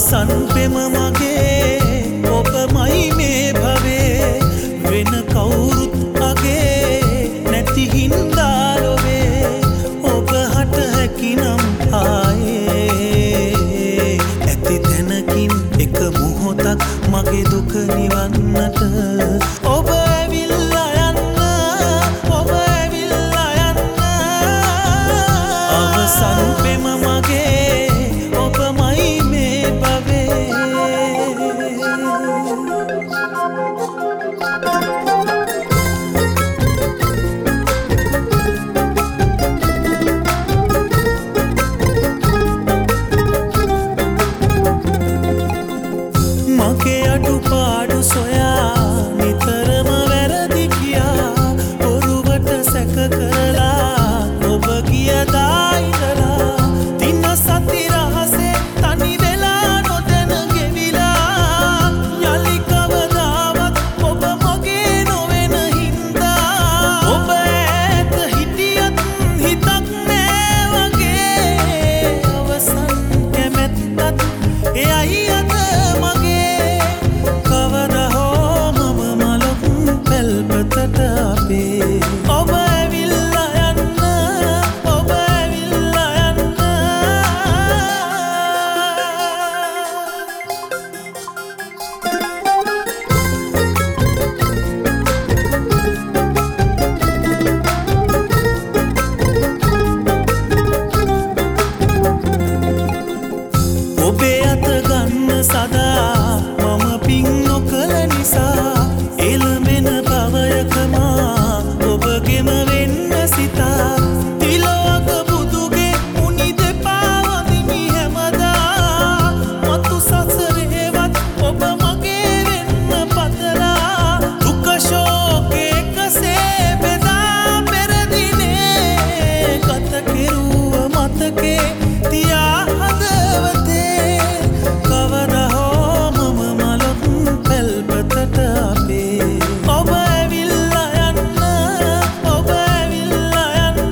අවසන් පෙම මගේ ඔබමයි මේ භවේ වෙන කවුරුත් අගේ නැති හින්දා ලොවේ ඔබ හට හැකිනම් ආයේ ඇති තැනකින් එක මොහොතක් මගේ දුක නිවන්නට ඔබ ඇවිල්ලා යන්න ඔබ ඇවිල්ලා යන්න අවසන් පෙම මගේ ඔබමයි මේ භවේ මගේ අඩුපාඩු සොයා නිතරම වැරදි කියා ඔරුවට සැක කරලා ඔබ ගියදා ඉඳලා දින සති රහසේ තනි වෙලා නොදැන ගෙවිලා යලි කවදාවත් ඔබ මගේ නොවන හින්දා ඔබ ඈත හිටියත් හිතක් නෑ වගේ අවසන් කැමැත්තත් එයයි අද මගේ කවදා හෝ මම මලක් පැල්පතට අපේ ඔබ ඇවිල්ලා යන්න ඔබ ඇවිල්ලා යන්න ඔබේ අත ගන්න සදා මම පින් නොකළ නිසා එළමෙන භවයකමා ඔබගෙම වෙන්න සිතා තිලෝක බුදුගේ මුනි දෙපා වදිමි හැමදා මතු සසරේවත් ඔබ මගේ වෙන්න පතලා දුක ශෝකේ එකසේ බෙදා පෙරදිනේ ගත කෙරුව මතකේ තියා හදවතේ කවදා හෝ මම මලක් පැල්පතට අපේ ඔබ ඇවිල්ලා යන්න ඔබ ඇවිල්ලා යන්න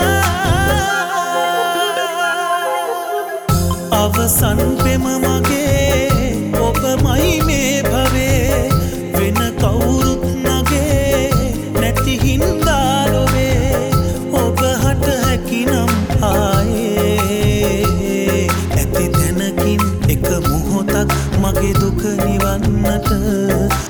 අවසන් පෙම මගේ ඔබමයි මේ භවේ වෙන කවුරුත් නගේ නැති හින්දා ලොවේ ඔබ හට හැකිනම් ආයේ ඇති තැනකින් එක මොහොතක් මගේ දුක නිවන්නට